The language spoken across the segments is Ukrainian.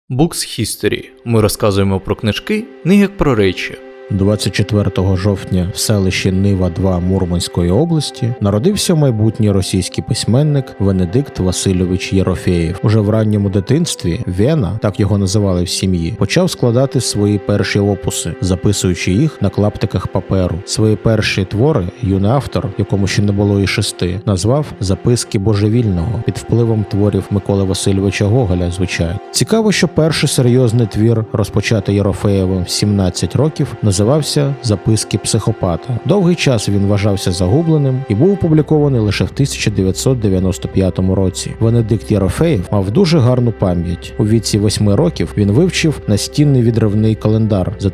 Books History. Ми розказуємо про книжки не як про речі. 24 жовтня в селищі Нива-2 Мурманської області народився майбутній російський письменник Венедикт Васильович Єрофеєв. Уже в ранньому дитинстві Вена, так його називали в сім'ї, почав складати свої перші опуси, записуючи їх на клаптиках паперу. Свої перші твори юний автор, якому ще не було і 6, назвав «Записки божевільного» під впливом творів Миколи Васильовича Гоголя, звичайно. Цікаво, що перший серйозний твір, розпочатий Єрофеєвим в 17 років, називався «Записки психопата». Довгий час він вважався загубленим і був опублікований лише в 1995 році. Венедикт Єрофеєв мав дуже гарну пам'ять. У віці 8 років він вивчив настінний відривний календар за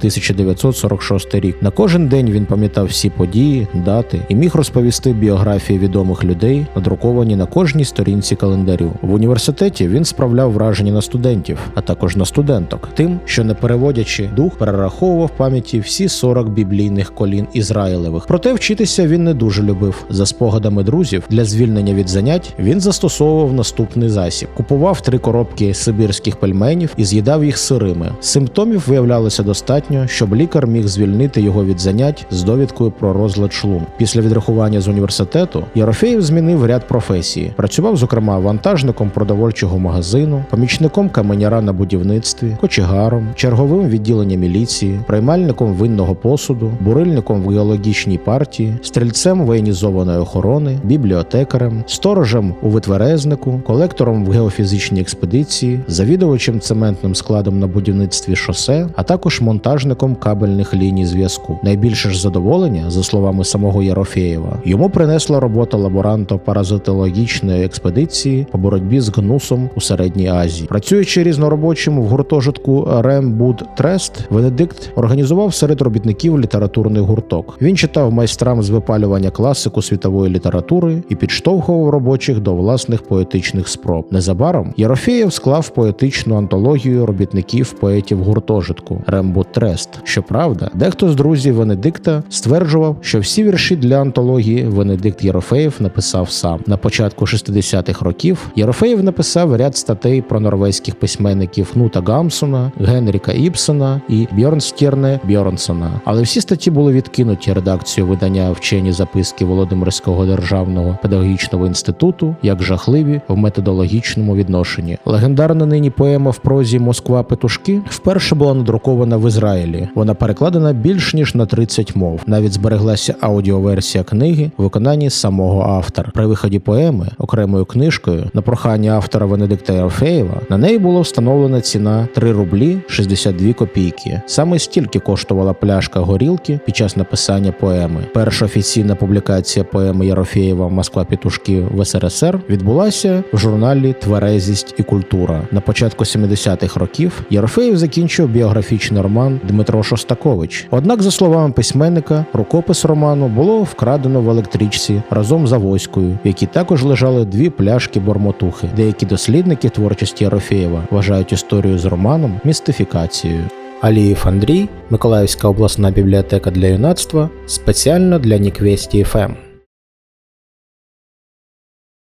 1946 рік. На кожен день він пам'ятав всі події, дати і міг розповісти біографії відомих людей, надруковані на кожній сторінці календарю. В університеті він справляв враження на студентів, а також на студенток, тим, що не переводячи дух, перераховував пам'яті всі 40 біблійних колін Ізраїлевих. Проте вчитися він не дуже любив. За спогадами друзів, для звільнення від занять він застосовував наступний засіб. Купував 3 коробки сибірських пельменів і з'їдав їх сирими. Симптомів виявлялося достатньо, щоб лікар міг звільнити його від занять з довідкою про розлад шлунку. Після відрахування з університету Єрофеєв змінив ряд професій. Працював, зокрема, вантажником продовольчого магазину, помічником каменяра на будівництві, кочегаром, черговим відділення міліції, приймальником винного посуду, бурильником в геологічній партії, стрільцем воєнізованої охорони, бібліотекарем, сторожем у витверезнику, колектором в геофізичній експедиції, завідувачем цементним складом на будівництві шосе, а також монтажником кабельних ліній зв'язку. Найбільше ж задоволення, за словами самого Єрофеєва, йому принесла робота лаборанта паразитологічної експедиції по боротьбі з гнусом у Середній Азії. Працюючи різноробочим в гуртожитку Рембудтрест, Венедикт організував серед робітників літературний гурток. Він читав майстрам з випалювання класику світової літератури і підштовхував робочих до власних поетичних спроб. Незабаром Єрофеєв склав поетичну антологію робітників поетів гуртожитку Рембудтрест. Щоправда, дехто з друзів Венедикта стверджував, що всі вірші для антології Венедикт Єрофеєв написав сам. На початку 60-х років Єрофеєв написав ряд статей про норвезьких письменників Кнута Гамсуна, Генріка Ібсена і Бьорнстєрне Бьорнсона. Але всі статті були відкинуті редакцією видання «Вчені записки Володимирського державного педагогічного інституту» як жахливі в методологічному відношенні. Легендарна нині поема в прозі «Москва петушки» вперше була надрукована в Ізраїлі. Вона перекладена більш ніж на 30 мов. Навіть збереглася аудіоверсія книги в виконанні самого автора. При виході поеми окремою книжкою на прохання автора Венедикта Єрофеєва на неї було встановлена ціна 3 рублі 62 копійки. Саме стільки коштувала пляшка горілки під час написання поеми. Перша офіційна публікація поеми Єрофеєва «Москва петушки» в СРСР відбулася в журналі «Тверезість і культура». На початку 70-х років Єрофеєв закінчив біографічний роман «Дмитро Шостакович». Однак, за словами письменника, рукопис роману було вкрадено в електричці разом з авоською, в якій також лежали 2 пляшки бормотухи. Деякі дослідники творчості Єрофеєва вважають історію з романом містифікацією. Алієв Андрій, Миколаївська обласна бібліотека для юнацтва, спеціально для Ніквесті ФМ.